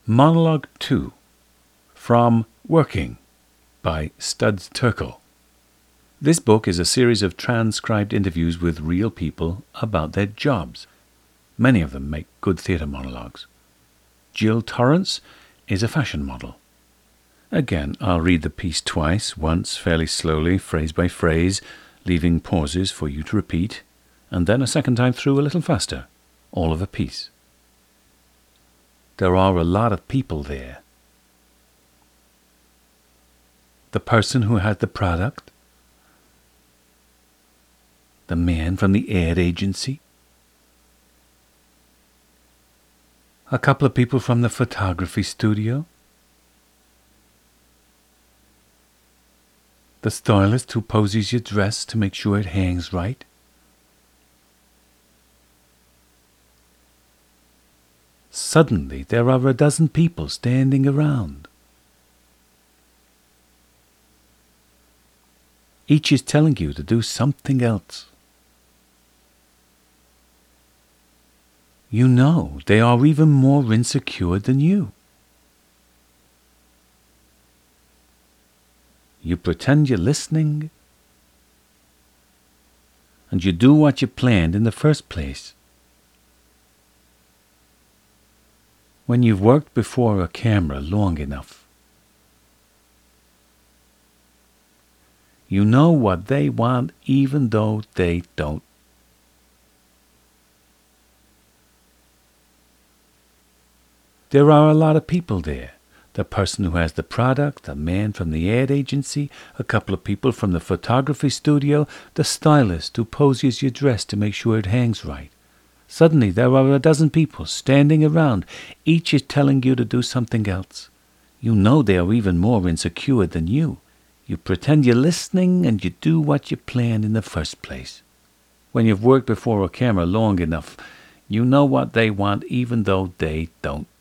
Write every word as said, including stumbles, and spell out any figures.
Monologue two, from Working, by Studs Terkel. This book is a series of transcribed interviews with real people about their jobs. Many of them make good theatre monologues. Jill Torrance is a fashion model. Again, I'll read the piece twice, once fairly slowly, phrase by phrase, leaving pauses for you to repeat, and then a second time through a little faster, all of a piece. There are a lot of people there. The person who had the product. The man from the ad agency. A couple of people from the photography studio. The stylist who poses your dress to make sure it hangs right. Suddenly there are a dozen people standing around. Each is telling you to do something else. You know they are even more insecure than you. You pretend you're listening, and you do what you planned in the first place. When you've worked before a camera long enough, you know what they want even though they don't. There are a lot of people there. The person who has the product, a man from the ad agency, a couple of people from the photography studio, the stylist who poses your dress to make sure it hangs right. Suddenly there are a dozen people standing around. Each is telling you to do something else. You know they are even more insecure than you. You pretend you're listening and you do what you planned in the first place. When you've worked before a camera long enough, you know what they want even though they don't.